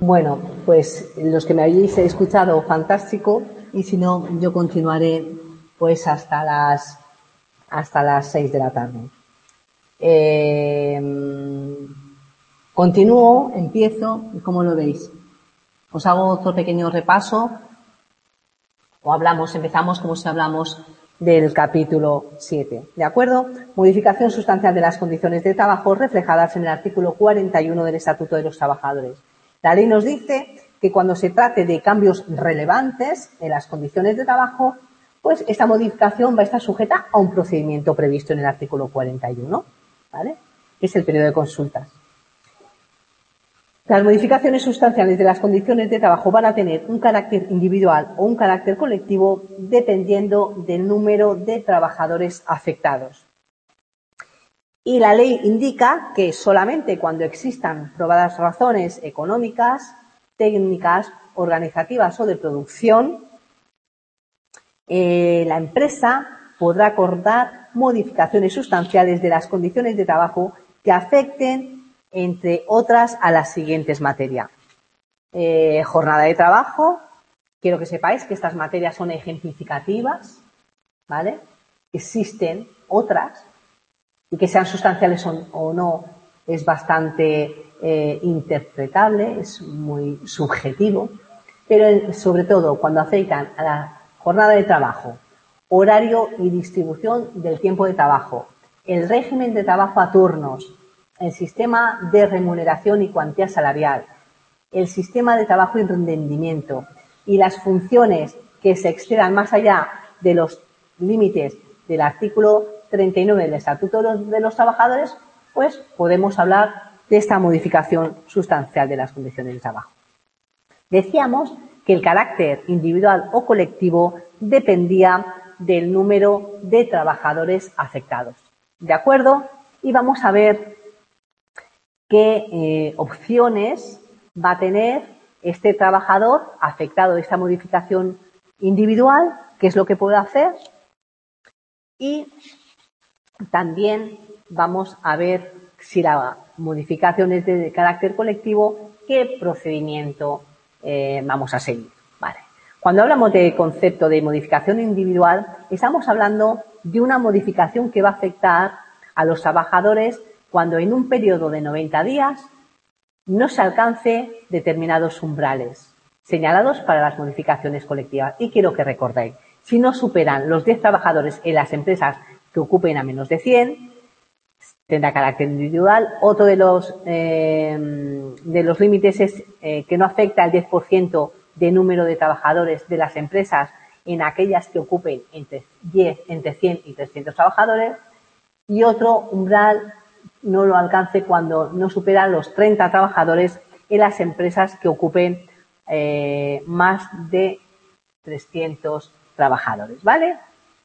Bueno, pues los que me habéis escuchado, fantástico, y si no, yo continuaré pues hasta las 6 de la tarde. Continúo, empiezo, ¿cómo lo veis? Os hago otro pequeño repaso, o empezamos como si hablamos del capítulo 7, ¿de acuerdo? Modificación sustancial de las condiciones de trabajo reflejadas en el artículo 41 del Estatuto de los Trabajadores. La ley nos dice que cuando se trate de cambios relevantes en las condiciones de trabajo, pues esta modificación va a estar sujeta a un procedimiento previsto en el artículo 41, ¿vale? Que es el periodo de consultas. Las modificaciones sustanciales de las condiciones de trabajo van a tener un carácter individual o un carácter colectivo dependiendo del número de trabajadores afectados. Y la ley indica que solamente cuando existan probadas razones económicas, técnicas, organizativas o de producción, la empresa podrá acordar modificaciones sustanciales de las condiciones de trabajo que afecten, entre otras, a las siguientes materias. Jornada de trabajo. Quiero que sepáis que estas materias son ejemplificativas, ¿vale? Existen otras, y que sean sustanciales o no es bastante interpretable, es muy subjetivo, pero sobre todo cuando afectan a la jornada de trabajo, horario y distribución del tiempo de trabajo, el régimen de trabajo a turnos, el sistema de remuneración y cuantía salarial, el sistema de trabajo y rendimiento y las funciones que se excedan más allá de los límites del artículo 39 del Estatuto de los Trabajadores, pues podemos hablar de esta modificación sustancial de las condiciones de trabajo. Decíamos que el carácter individual o colectivo dependía del número de trabajadores afectados. ¿De acuerdo? Y vamos a ver qué opciones va a tener este trabajador afectado de esta modificación individual, qué es lo que puede hacer, y también vamos a ver si la modificación es de carácter colectivo, qué procedimiento vamos a seguir. Vale. Cuando hablamos de concepto de modificación individual, estamos hablando de una modificación que va a afectar a los trabajadores cuando en un periodo de 90 días no se alcance determinados umbrales señalados para las modificaciones colectivas. Y quiero que recordéis, si no superan los 10 trabajadores en las empresas que ocupen a menos de 100, tendrá carácter individual. Otro de los límites es que no afecta al 10% de número de trabajadores de las empresas en aquellas que ocupen entre 100 y 300 trabajadores. Y otro umbral no lo alcance cuando no supera los 30 trabajadores en las empresas que ocupen más de 300 trabajadores, ¿vale?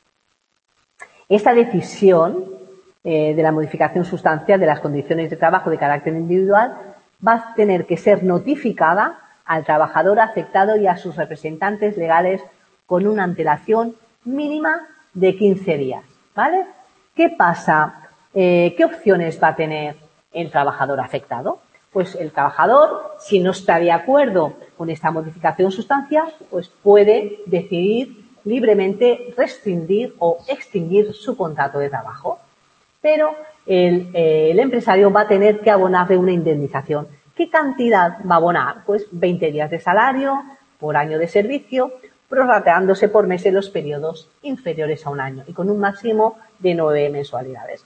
Esta decisión de la modificación sustancial de las condiciones de trabajo de carácter individual va a tener que ser notificada al trabajador afectado y a sus representantes legales con una antelación mínima de 15 días, ¿vale? ¿Qué pasa? ¿Qué opciones va a tener el trabajador afectado? Pues el trabajador, si no está de acuerdo con esta modificación sustancial, pues puede decidir libremente rescindir o extinguir su contrato de trabajo. Pero el empresario va a tener que abonarle una indemnización. ¿Qué cantidad va a abonar? Pues 20 días de salario por año de servicio, prorrateándose por mes en los periodos inferiores a un año y con un máximo de 9 mensualidades.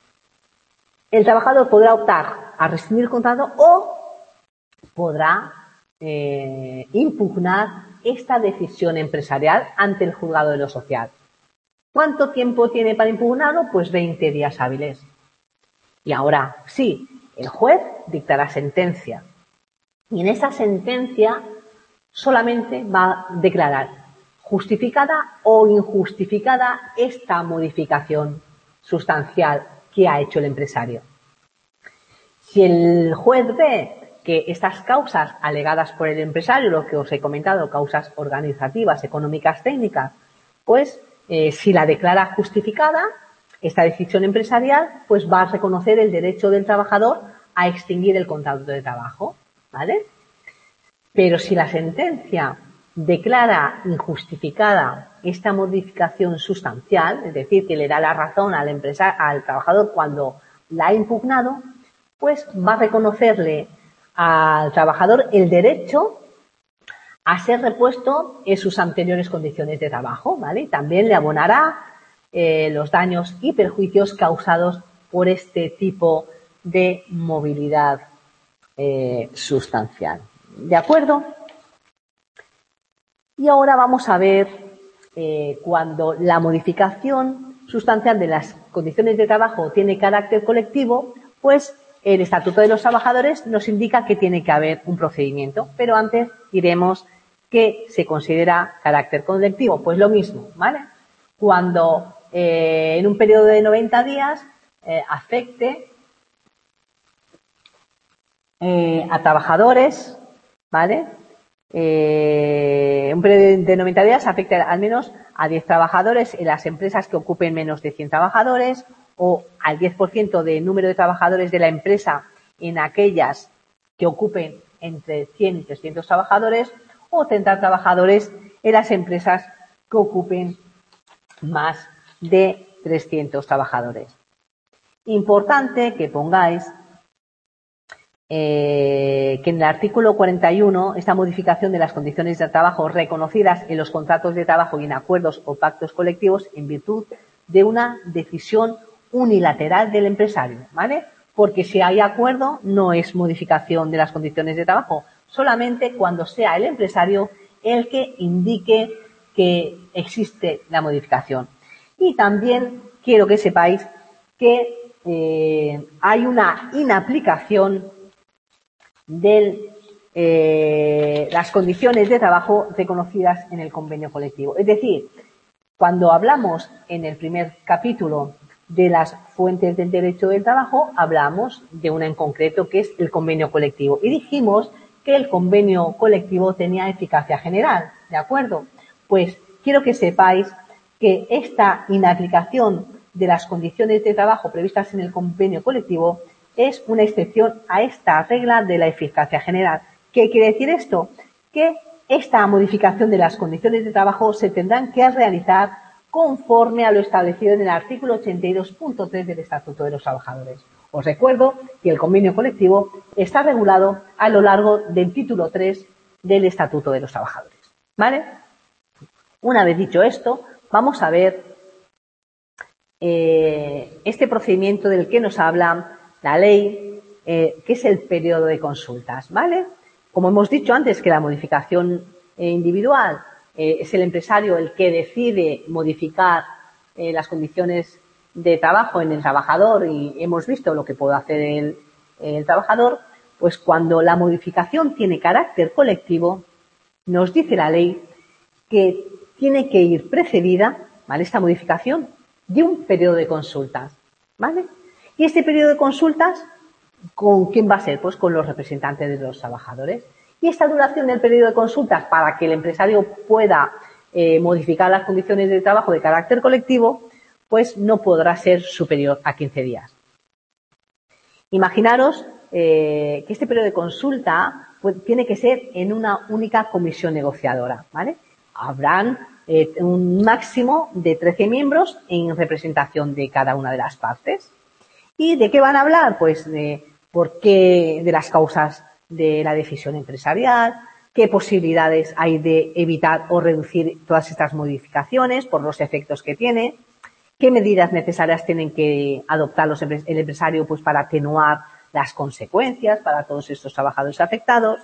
El trabajador podrá optar a rescindir el contrato o podrá impugnar esta decisión empresarial ante el juzgado de lo social. ¿Cuánto tiempo tiene para impugnarlo? Pues 20 días hábiles. Y ahora sí, el juez dictará sentencia. Y en esa sentencia solamente va a declarar justificada o injustificada esta modificación sustancial que ha hecho el empresario. Si el juez ve que estas causas alegadas por el empresario, lo que os he comentado, causas organizativas, económicas, técnicas, pues si la declara justificada, esta decisión empresarial, pues va a reconocer el derecho del trabajador a extinguir el contrato de trabajo, ¿vale? Pero si la sentencia declara injustificada esta modificación sustancial, es decir, que le da la razón al trabajador cuando la ha impugnado, pues va a reconocerle al trabajador el derecho a ser repuesto en sus anteriores condiciones de trabajo, ¿vale? Y también le abonará los daños y perjuicios causados por este tipo de movilidad sustancial. ¿De acuerdo? Y ahora vamos a ver cuando la modificación sustancial de las condiciones de trabajo tiene carácter colectivo, pues el Estatuto de los Trabajadores nos indica que tiene que haber un procedimiento. Pero antes diremos que se considera carácter colectivo. Pues lo mismo, ¿vale? Cuando en un periodo de 90 días afecte a trabajadores, ¿vale? Un periodo de 90 días afecta al menos a 10 trabajadores en las empresas que ocupen menos de 100 trabajadores o al 10% del número de trabajadores de la empresa en aquellas que ocupen entre 100 y 300 trabajadores o 30 trabajadores en las empresas que ocupen más de 300 trabajadores. Importante que pongáis que en el artículo 41 esta modificación de las condiciones de trabajo reconocidas en los contratos de trabajo y en acuerdos o pactos colectivos en virtud de una decisión unilateral del empresario, ¿vale? Porque si hay acuerdo no es modificación de las condiciones de trabajo, solamente cuando sea el empresario el que indique que existe la modificación. Y también quiero que sepáis que hay una inaplicación de las condiciones de trabajo reconocidas en el convenio colectivo. Es decir, cuando hablamos en el primer capítulo de las fuentes del derecho del trabajo, hablamos de una en concreto que es el convenio colectivo. Y dijimos que el convenio colectivo tenía eficacia general, ¿de acuerdo? Pues quiero que sepáis que esta inaplicación de las condiciones de trabajo previstas en el convenio colectivo es una excepción a esta regla de la eficacia general. ¿Qué quiere decir esto? Que esta modificación de las condiciones de trabajo se tendrán que realizar conforme a lo establecido en el artículo 82.3 del Estatuto de los Trabajadores. Os recuerdo que el convenio colectivo está regulado a lo largo del título 3 del Estatuto de los Trabajadores. ¿Vale? Una vez dicho esto, vamos a ver este procedimiento del que nos habla la ley, que es el periodo de consultas, ¿vale? Como hemos dicho antes que la modificación individual es el empresario el que decide modificar las condiciones de trabajo en el trabajador y hemos visto lo que puede hacer el trabajador, pues cuando la modificación tiene carácter colectivo, nos dice la ley que tiene que ir precedida, ¿vale?, esta modificación de un periodo de consultas, ¿vale? Y este periodo de consultas, ¿con quién va a ser? Pues con los representantes de los trabajadores. Y esta duración del periodo de consultas para que el empresario pueda modificar las condiciones de trabajo de carácter colectivo, pues no podrá ser superior a 15 días. Imaginaros que este periodo de consulta pues, tiene que ser en una única comisión negociadora, ¿vale? Habrán un máximo de 13 miembros en representación de cada una de las partes. ¿Y de qué van a hablar? Pues de por qué, de las causas de la decisión empresarial, qué posibilidades hay de evitar o reducir todas estas modificaciones por los efectos que tiene, qué medidas necesarias tienen que adoptar el empresario pues para atenuar las consecuencias para todos estos trabajadores afectados.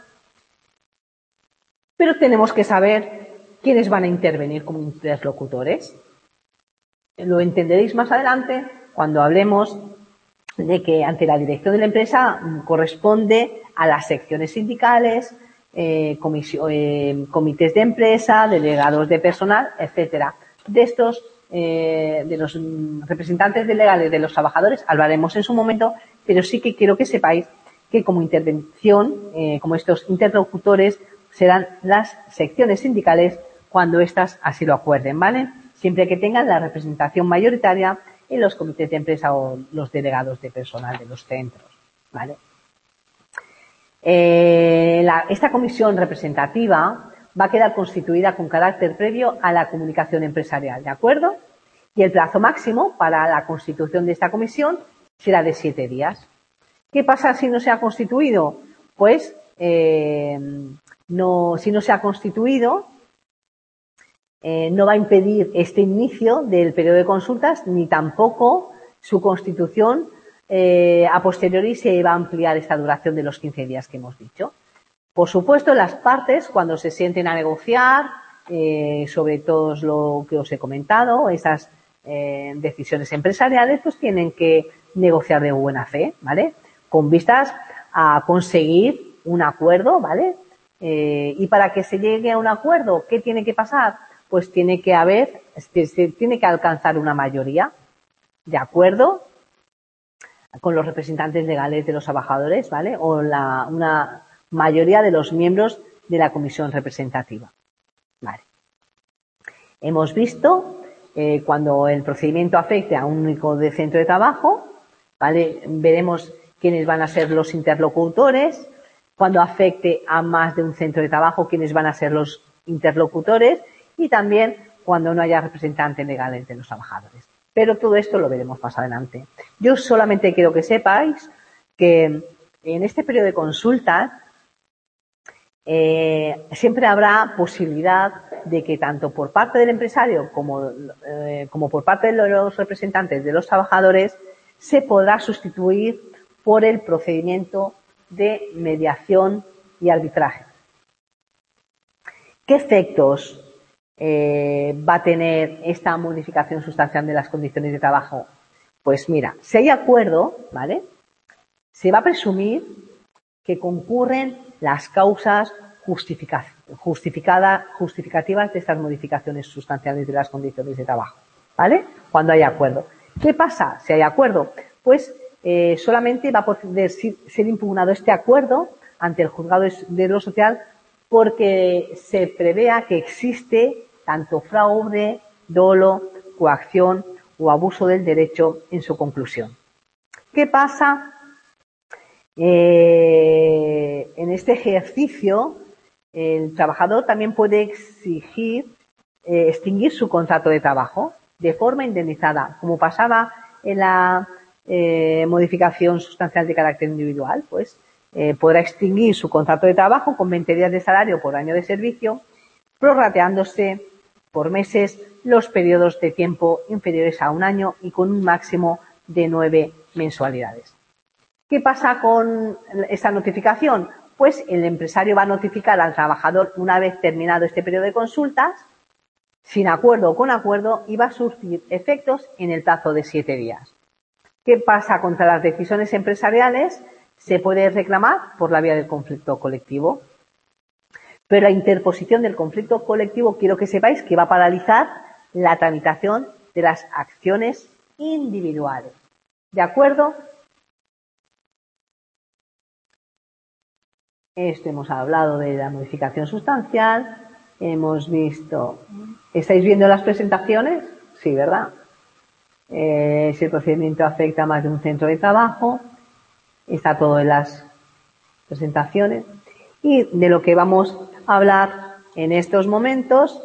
Pero tenemos que saber quiénes van a intervenir como interlocutores. Lo entenderéis más adelante cuando hablemos de que ante la dirección de la empresa corresponde a las secciones sindicales, comités de empresa, delegados de personal, etcétera. De estos, de los representantes legales de los trabajadores hablaremos en su momento, pero sí que quiero que sepáis que como intervención, como estos interlocutores, serán las secciones sindicales cuando éstas así lo acuerden, ¿vale? Siempre que tengan la representación mayoritaria en los comités de empresa o los delegados de personal de los centros, ¿vale? Esta comisión representativa va a quedar constituida con carácter previo a la comunicación empresarial, ¿de acuerdo? Y el plazo máximo para la constitución de esta comisión será de 7 días. ¿Qué pasa si no se ha constituido? Pues si no se ha constituido, no va a impedir este inicio del periodo de consultas ni tampoco su constitución. A posteriori se va a ampliar esta duración de los 15 días que hemos dicho. Por supuesto, las partes, cuando se sienten a negociar sobre todo lo que os he comentado, esas decisiones empresariales, pues tienen que negociar de buena fe, ¿vale? Con vistas a conseguir un acuerdo, ¿vale? Y para que se llegue a un acuerdo, ¿qué tiene que pasar? Pues tiene que alcanzar una mayoría de acuerdo con los representantes legales de los trabajadores, ¿vale? O una mayoría de los miembros de la comisión representativa, ¿vale? Hemos visto cuando el procedimiento afecte a un único centro de trabajo, ¿vale? Veremos quiénes van a ser los interlocutores. Cuando afecte a más de un centro de trabajo, quiénes van a ser los interlocutores, y también cuando no haya representantes legales de los trabajadores. Pero todo esto lo veremos más adelante. Yo solamente quiero que sepáis que en este periodo de consultas siempre habrá posibilidad de que tanto por parte del empresario como por parte de los representantes de los trabajadores se podrá sustituir por el procedimiento de mediación y arbitraje. ¿Qué efectos va a tener esta modificación sustancial de las condiciones de trabajo? Pues mira, si hay acuerdo, ¿vale? Se va a presumir que concurren las causas justificativas de estas modificaciones sustanciales de las condiciones de trabajo, ¿vale? Cuando hay acuerdo. ¿Qué pasa si hay acuerdo? Pues solamente va a poder ser impugnado este acuerdo ante el juzgado de lo social porque se prevea que existe tanto fraude, dolo, coacción o abuso del derecho en su conclusión. ¿Qué pasa? En este ejercicio, el trabajador también puede extinguir su contrato de trabajo de forma indemnizada, como pasaba en la modificación sustancial de carácter individual, pues podrá extinguir su contrato de trabajo con 20 días de salario por año de servicio, prorrateándose por meses los periodos de tiempo inferiores a un año y con un máximo de 9 mensualidades. ¿Qué pasa con esta notificación? Pues el empresario va a notificar al trabajador una vez terminado este periodo de consultas, sin acuerdo o con acuerdo, y va a surtir efectos en el plazo de 7 días. ¿Qué pasa contra las decisiones empresariales? Se puede reclamar por la vía del conflicto colectivo. Pero la interposición del conflicto colectivo, quiero que sepáis que va a paralizar la tramitación de las acciones individuales. ¿De acuerdo? Esto hemos hablado de la modificación sustancial. Hemos visto... ¿Estáis viendo las presentaciones? Sí, ¿verdad? Si el procedimiento afecta a más de un centro de trabajo, está todo en las presentaciones. Y de lo que vamos a hablar en estos momentos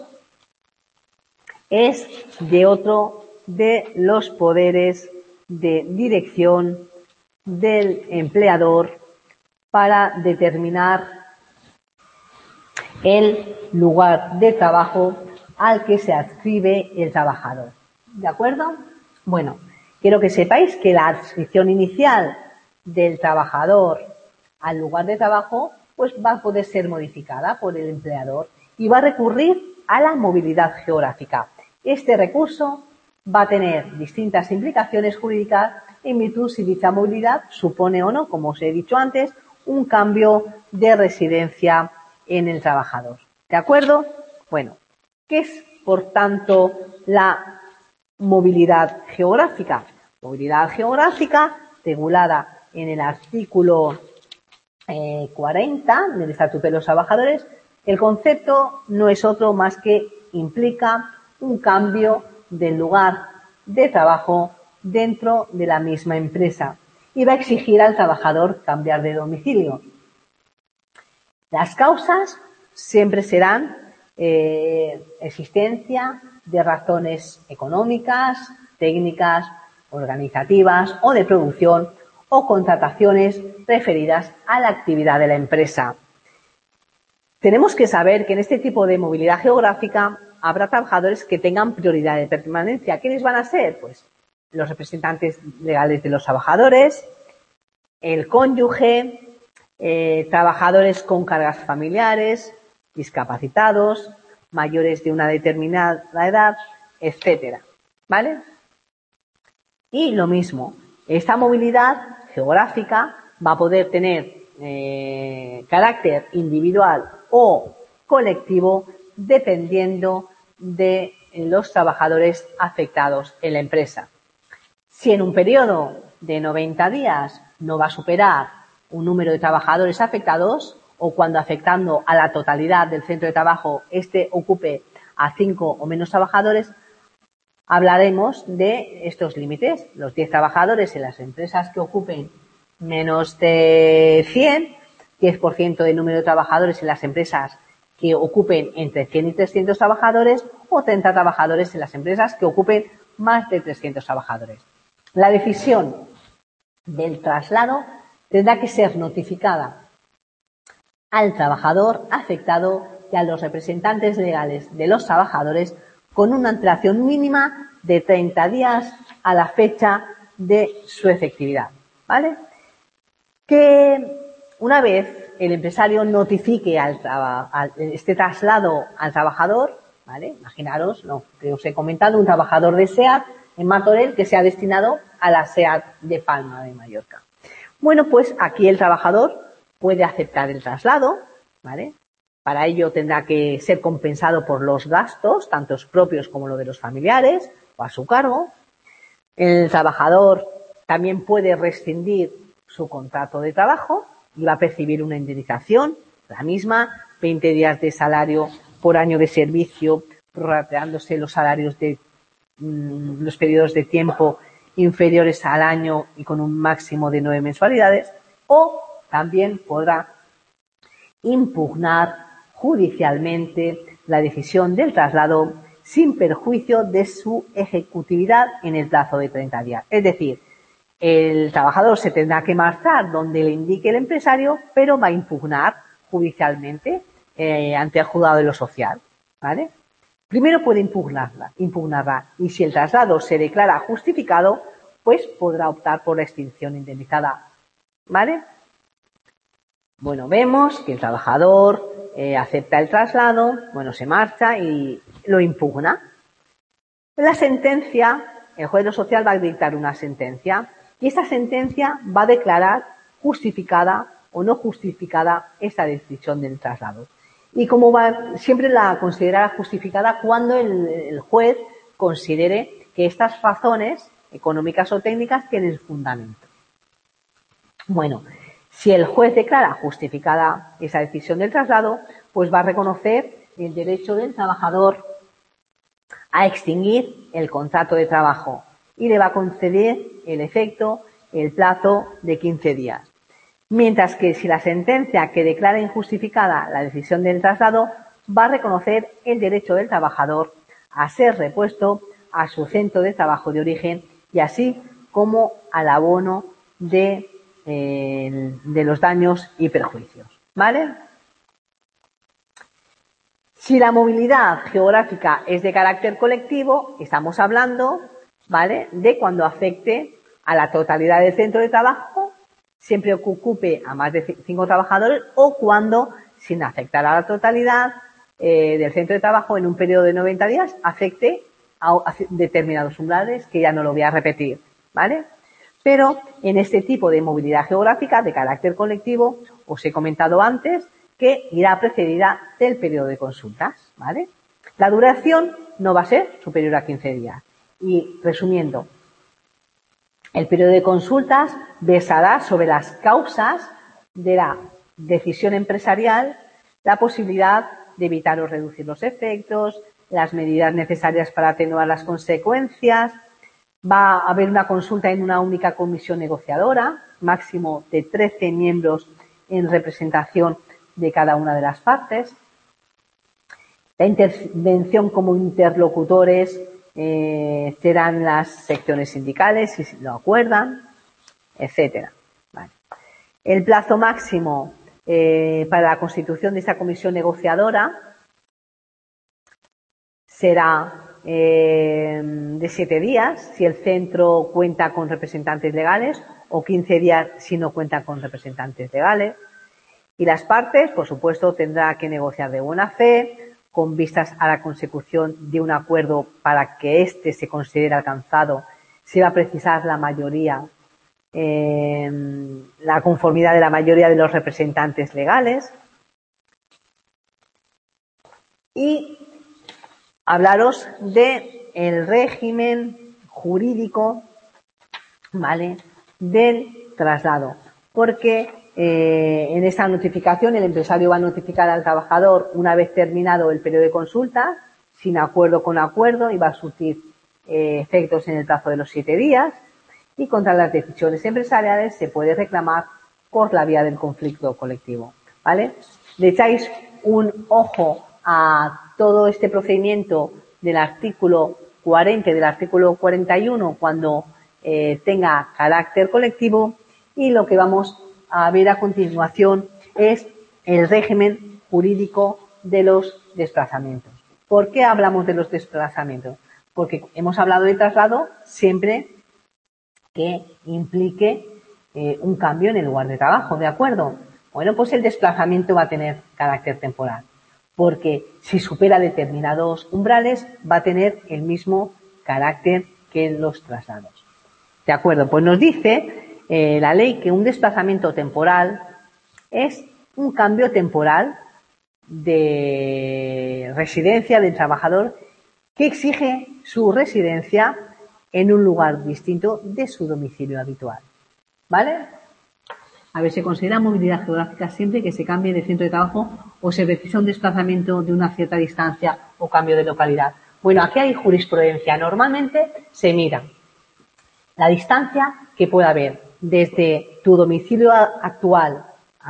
es de otro de los poderes de dirección del empleador para determinar el lugar de trabajo al que se adscribe el trabajador. ¿De acuerdo? Bueno, quiero que sepáis que la adscripción inicial del trabajador al lugar de trabajo pues va a poder ser modificada por el empleador y va a recurrir a la movilidad geográfica. Este recurso va a tener distintas implicaciones jurídicas en virtud si dicha movilidad supone o no, como os he dicho antes, un cambio de residencia en el trabajador. ¿De acuerdo? Bueno, ¿qué es, por tanto, la movilidad geográfica? Movilidad geográfica, regulada en el artículo 40 del Estatuto de los Trabajadores, el concepto no es otro más que implica un cambio del lugar de trabajo dentro de la misma empresa y va a exigir al trabajador cambiar de domicilio. Las causas siempre serán existencia de razones económicas, técnicas, organizativas o de producción o contrataciones referidas a la actividad de la empresa. Tenemos que saber que en este tipo de movilidad geográfica habrá trabajadores que tengan prioridad de permanencia. ¿Quiénes van a ser? Pues los representantes legales de los trabajadores, el cónyuge, trabajadores con cargas familiares, discapacitados, mayores de una determinada edad, etcétera, ¿vale? Y lo mismo, esta movilidad geográfica va a poder tener carácter individual o colectivo dependiendo de los trabajadores afectados en la empresa. Si en un periodo de 90 días no va a superar un número de trabajadores afectados, o cuando afectando a la totalidad del centro de trabajo ocupe a 5 o menos trabajadores, hablaremos de estos límites. Los 10 trabajadores en las empresas que ocupen menos de 100, 10% del número de trabajadores en las empresas que ocupen entre 100 y 300 trabajadores, o 30 trabajadores en las empresas que ocupen más de 300 trabajadores. La decisión del traslado tendrá que ser notificada al trabajador afectado y a los representantes legales de los trabajadores con una antelación mínima de 30 días a la fecha de su efectividad, ¿vale? Que una vez el empresario notifique este traslado al trabajador, ¿vale? Imaginaros lo que os he comentado, un trabajador de SEAT en Martorell que se ha destinado a la SEAT de Palma de Mallorca. Bueno, pues aquí el trabajador puede aceptar el traslado, ¿vale? Para ello tendrá que ser compensado por los gastos, tanto propios como los de los familiares, o a su cargo. El trabajador también puede rescindir su contrato de trabajo y va a percibir una indemnización, la misma, 20 días de salario por año de servicio, prorrateándose los salarios de los periodos de tiempo inferiores al año y con un máximo de 9 mensualidades, o también podrá impugnar judicialmente la decisión del traslado sin perjuicio de su ejecutividad en el plazo de 30 días. Es decir, el trabajador se tendrá que marchar donde le indique el empresario, pero va a impugnar judicialmente ante el juzgado de lo social, ¿vale? Primero puede impugnarla, y si el traslado se declara justificado, pues podrá optar por la extinción indemnizada, ¿vale? Bueno, vemos que el trabajador acepta el traslado, bueno, se marcha y lo impugna. La sentencia, el juez de lo social va a dictar una sentencia y esta sentencia va a declarar justificada o no justificada esta decisión del traslado. Y como siempre la considerará justificada cuando el juez considere que estas razones económicas o técnicas tienen fundamento. Bueno, si el juez declara justificada esa decisión del traslado, pues va a reconocer el derecho del trabajador a extinguir el contrato de trabajo y le va a conceder el plazo de 15 días. Mientras que si la sentencia que declara injustificada la decisión del traslado va a reconocer el derecho del trabajador a ser repuesto a su centro de trabajo de origen y así como al abono de los daños y perjuicios, ¿vale? Si la movilidad geográfica es de carácter colectivo, estamos hablando, ¿vale?, de cuando afecte a la totalidad del centro de trabajo, siempre que ocupe a más de 5 trabajadores, o cuando, sin afectar a la totalidad del centro de trabajo, en un periodo de 90 días, afecte a determinados umbrales, que ya no lo voy a repetir, ¿vale? Pero en este tipo de movilidad geográfica de carácter colectivo, os he comentado antes que irá precedida del periodo de consultas, ¿vale? La duración no va a ser superior a 15 días. Y resumiendo, el periodo de consultas versará sobre las causas de la decisión empresarial, la posibilidad de evitar o reducir los efectos, las medidas necesarias para atenuar las consecuencias. Va a haber una consulta en una única comisión negociadora, máximo de 13 miembros en representación de cada una de las partes. La intervención como interlocutores serán las secciones sindicales, si lo acuerdan, etcétera. Vale. El plazo máximo para la constitución de esta comisión negociadora será de 7 días si el centro cuenta con representantes legales o 15 días si no cuenta con representantes legales. Y las partes, por supuesto, tendrán que negociar de buena fe, con vistas a la consecución de un acuerdo para que éste se considere alcanzado. Se va a precisar la mayoría, la conformidad de la mayoría de los representantes legales. Y hablaros de el régimen jurídico, ¿vale?, del traslado, porque en esta notificación el empresario va a notificar al trabajador una vez terminado el periodo de consulta, sin acuerdo con acuerdo, y va a surtir efectos en el plazo de los 7 días, y contra las decisiones empresariales se puede reclamar por la vía del conflicto colectivo, ¿vale? Le echáis un ojo a todo este procedimiento del artículo 40 y del artículo 41 cuando tenga carácter colectivo, y lo que vamos a ver a continuación es el régimen jurídico de los desplazamientos. ¿Por qué hablamos de los desplazamientos? Porque hemos hablado de traslado siempre que implique un cambio en el lugar de trabajo, ¿de acuerdo? Bueno, pues el desplazamiento va a tener carácter temporal, porque si supera determinados umbrales va a tener el mismo carácter que los traslados. ¿De acuerdo? Pues nos dice la ley que un desplazamiento temporal es un cambio temporal de residencia del trabajador que exige su residencia en un lugar distinto de su domicilio habitual. ¿Vale? A ver, se considera movilidad geográfica siempre que se cambie de centro de trabajo o se precisa un desplazamiento de una cierta distancia o cambio de localidad. Bueno, aquí hay jurisprudencia. Normalmente se mira la distancia que pueda haber desde tu domicilio actual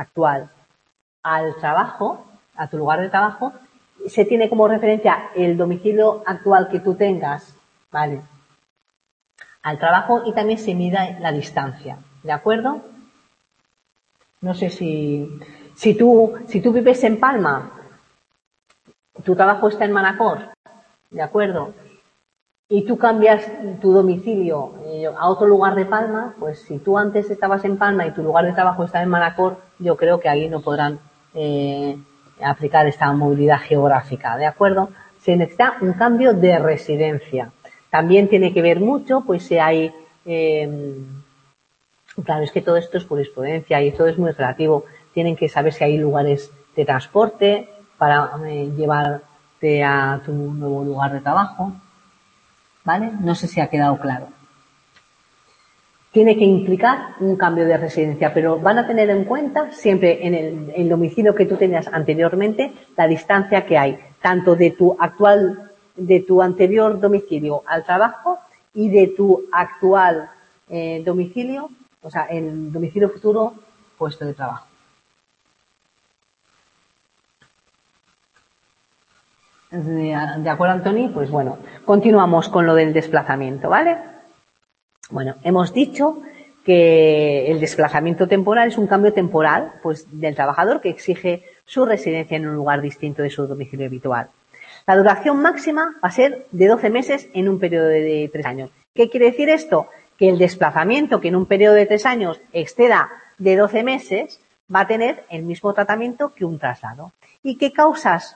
al trabajo, a tu lugar de trabajo. Se tiene como referencia el domicilio actual que tú tengas, ¿vale?, al trabajo, y también se mida la distancia, ¿de acuerdo? No sé si tú vives en Palma, tu trabajo está en Manacor, ¿de acuerdo?, y tú cambias tu domicilio a otro lugar de Palma, pues si tú antes estabas en Palma y tu lugar de trabajo está en Manacor, yo creo que ahí no podrán aplicar esta movilidad geográfica, ¿de acuerdo? Se necesita un cambio de residencia. También tiene que ver mucho, pues si hay, claro, es que todo esto es jurisprudencia y todo es muy relativo. Tienen que saber si hay lugares de transporte para llevarte a tu nuevo lugar de trabajo, ¿vale? No sé si ha quedado claro. Tiene que implicar un cambio de residencia, pero van a tener en cuenta siempre en el domicilio que tú tenías anteriormente la distancia que hay, tanto de tu anterior domicilio al trabajo y de tu actual domicilio, o sea, el domicilio futuro, puesto de trabajo. ¿De acuerdo, Antoni? Pues bueno, continuamos con lo del desplazamiento, ¿vale? Bueno, hemos dicho que el desplazamiento temporal es un cambio temporal, pues, del trabajador que exige su residencia en un lugar distinto de su domicilio habitual. La duración máxima va a ser de 12 meses en un periodo de 3 años. ¿Qué quiere decir esto? Que el desplazamiento que en un periodo de 3 años exceda de 12 meses va a tener el mismo tratamiento que un traslado. ¿Y qué causas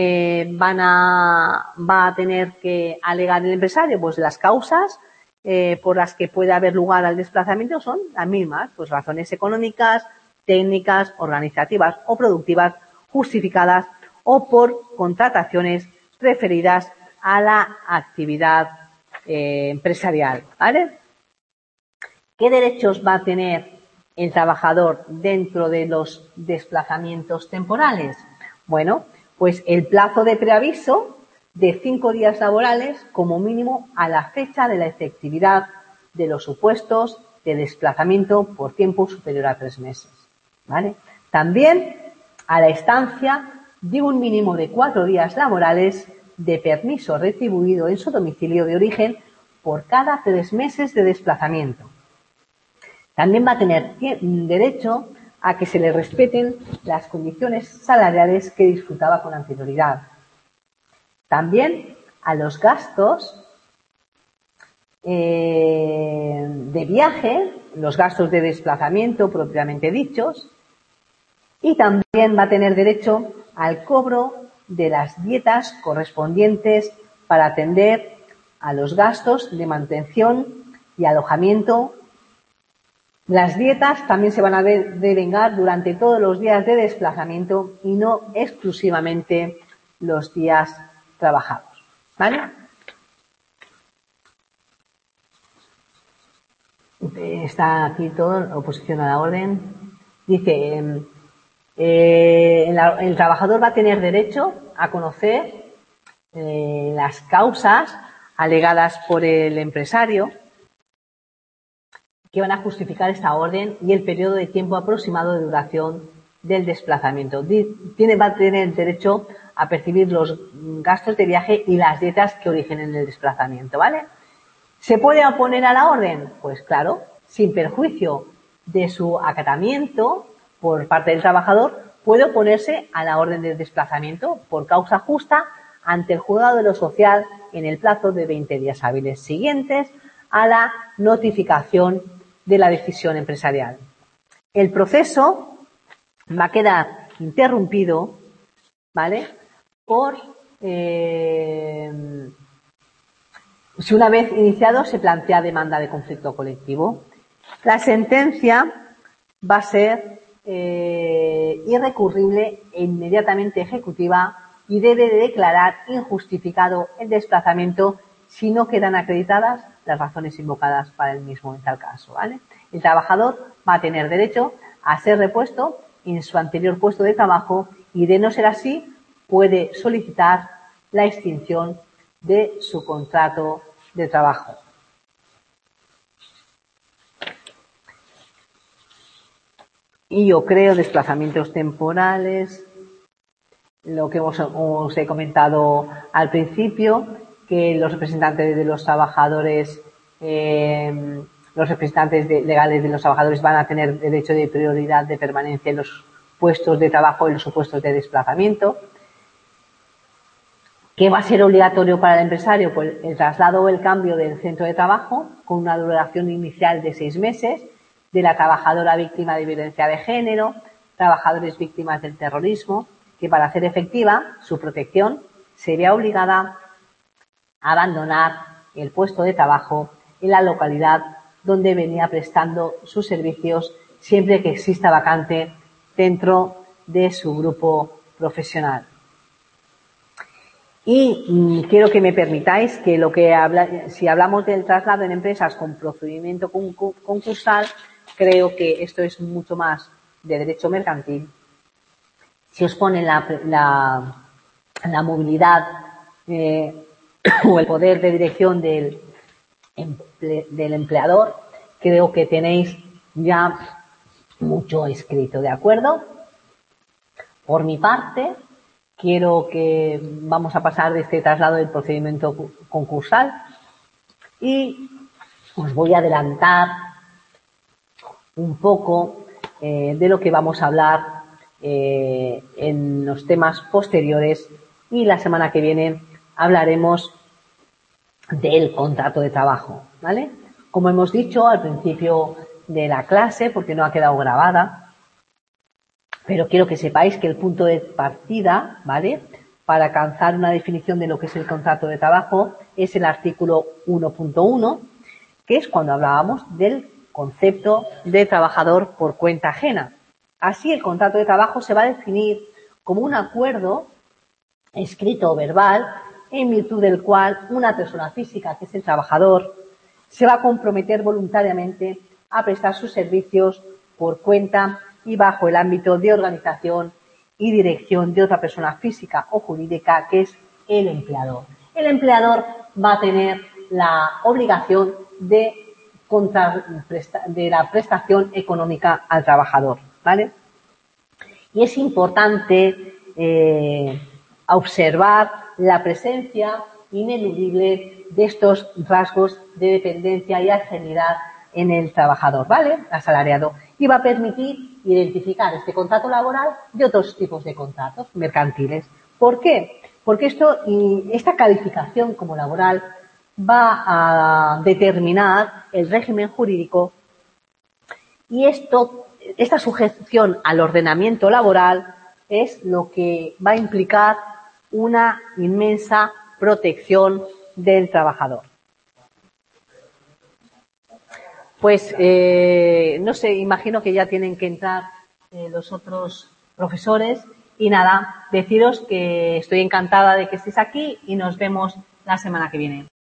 va a tener que alegar el empresario? Pues las causas por las que puede haber lugar al desplazamiento son las mismas, pues razones económicas, técnicas, organizativas o productivas justificadas o por contrataciones referidas a la actividad empresarial, ¿vale? ¿Qué derechos va a tener el trabajador dentro de los desplazamientos temporales? Bueno, pues el plazo de preaviso de 5 días laborales como mínimo a la fecha de la efectividad de los supuestos de desplazamiento por tiempo superior a 3 meses, ¿vale? También a la estancia de un mínimo de 4 días laborales de permiso retribuido en su domicilio de origen por cada 3 meses de desplazamiento. También va a tener derecho a que se le respeten las condiciones salariales que disfrutaba con anterioridad. También a los gastos de viaje, los gastos de desplazamiento propiamente dichos, y también va a tener derecho al cobro de las dietas correspondientes para atender a los gastos de mantención y alojamiento. Las dietas también se van a devengar durante todos los días de desplazamiento y no exclusivamente los días trabajados, ¿vale? Está aquí todo, oposición a la orden. Dice, el trabajador va a tener derecho a conocer las causas alegadas por el empresario que van a justificar esta orden y el periodo de tiempo aproximado de duración del desplazamiento. Va a tener derecho a percibir los gastos de viaje y las dietas que origenen el desplazamiento, ¿vale? ¿Se puede oponer a la orden? Pues claro, sin perjuicio de su acatamiento por parte del trabajador, puede oponerse a la orden de desplazamiento por causa justa ante el juzgado de lo social en el plazo de 20 días hábiles siguientes a la notificación de la decisión empresarial. El proceso va a quedar interrumpido, ¿vale? Si una vez iniciado se plantea demanda de conflicto colectivo. La sentencia va a ser irrecurrible e inmediatamente ejecutiva y debe de declarar injustificado el desplazamiento si no quedan acreditadas las razones invocadas para el mismo en tal caso, ¿vale? El trabajador va a tener derecho a ser repuesto en su anterior puesto de trabajo y, de no ser así, puede solicitar la extinción de su contrato de trabajo. Y yo creo desplazamientos temporales, lo que os he comentado al principio, que los representantes de los trabajadores, los representantes legales de los trabajadores van a tener derecho de prioridad de permanencia en los puestos de trabajo y los supuestos de desplazamiento. ¿Qué va a ser obligatorio para el empresario? Pues el traslado o el cambio del centro de trabajo con una duración inicial de 6 meses de la trabajadora víctima de violencia de género, trabajadores víctimas del terrorismo, que para hacer efectiva su protección sería obligada a abandonar el puesto de trabajo en la localidad donde venía prestando sus servicios siempre que exista vacante dentro de su grupo profesional. Y quiero que me permitáis que si hablamos del traslado en empresas con procedimiento concursal, creo que esto es mucho más de derecho mercantil. Si os ponen la movilidad o el poder de dirección del empleador, creo que tenéis ya mucho escrito, ¿de acuerdo? Por mi parte, quiero que vamos a pasar de este traslado del procedimiento concursal y os voy a adelantar un poco de lo que vamos a hablar en los temas posteriores, y la semana que viene hablaremos del contrato de trabajo, ¿vale? Como hemos dicho al principio de la clase, porque no ha quedado grabada, pero quiero que sepáis que el punto de partida, ¿vale?, para alcanzar una definición de lo que es el contrato de trabajo es el artículo 1.1, que es cuando hablábamos del concepto de trabajador por cuenta ajena. Así, el contrato de trabajo se va a definir como un acuerdo escrito o verbal en virtud del cual una persona física, que es el trabajador, se va a comprometer voluntariamente a prestar sus servicios por cuenta y bajo el ámbito de organización y dirección de otra persona física o jurídica, que es el empleador. El empleador va a tener la obligación de la prestación económica al trabajador, ¿vale? Y es importante observar la presencia ineludible de estos rasgos de dependencia y ancianidad en el trabajador, ¿vale? Asalariado. Y va a permitir identificar este contrato laboral de otros tipos de contratos mercantiles. ¿Por qué? Porque esta calificación como laboral va a determinar el régimen jurídico y esta sujeción al ordenamiento laboral es lo que va a implicar una inmensa protección del trabajador. Pues, no sé, imagino que ya tienen que entrar los otros profesores y nada, deciros que estoy encantada de que estéis aquí y nos vemos la semana que viene.